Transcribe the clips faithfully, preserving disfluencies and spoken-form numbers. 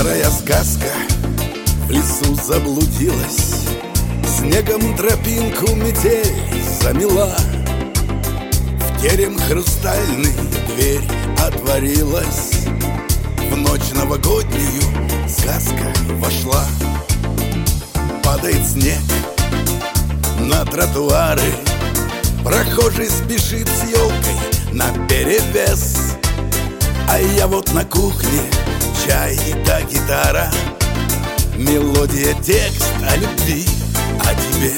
Старая сказка в лесу заблудилась, снегом тропинку метель замела. В терем хрустальный дверь отворилась, в ночь новогоднюю сказка вошла. Падает снег на тротуары, прохожий спешит с елкой наперевес. А я вот на кухне, чай да гитара, мелодия, текст о любви, о тебе.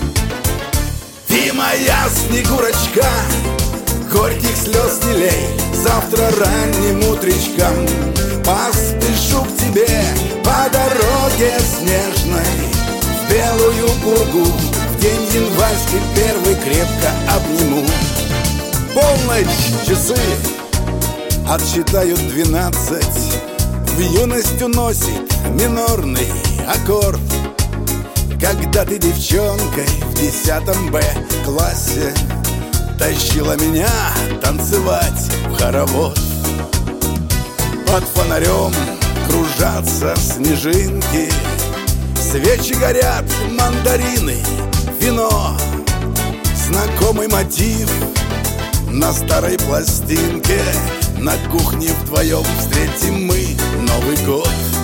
Ты моя Снегурочка, горьких слез не лей, завтра ранним утречком поспешу к тебе по дороге снежной, в белую пургу, в день январский первый крепко обниму. Полночь, часы отсчитают двенадцать, в юность уносит минорный аккорд. Когда ты девчонкой в десятом Б классе тащила меня танцевать в хоровод. Под фонарем кружатся снежинки, свечи горят, мандарины, вино. Знакомый мотив на старой пластинке, на кухне вдвоем встретим мы Новый год.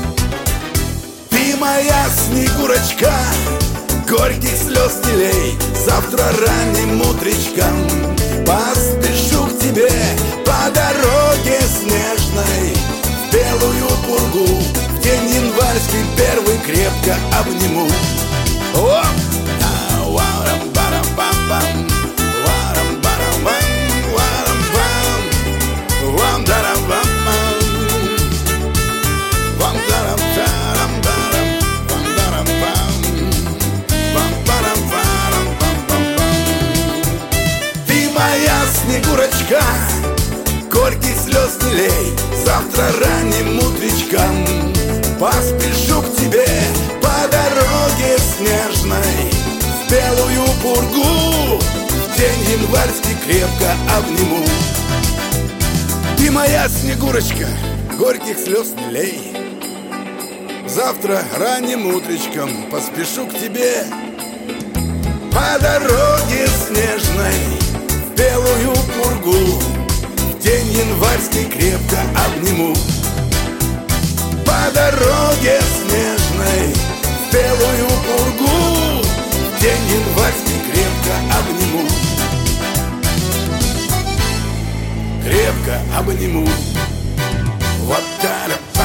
Ты моя Снегурочка, горьких слез не лей, завтра ранним утречком поспешу к тебе по дороге снежной, в белую пургу, в день январский первый крепко обниму. Оп! Снегурочка, горьких слез не лей, завтра ранним утречком поспешу к тебе по дороге снежной, в белую пургу, в день январский крепко обниму. Ты моя Снегурочка, горьких слез не лей, завтра ранним утречком поспешу к тебе по дороге снежной, белую пургу, в день январский крепко обниму. По дороге снежной, в белую пургу, в день январский крепко обниму. Крепко обниму. Вот так.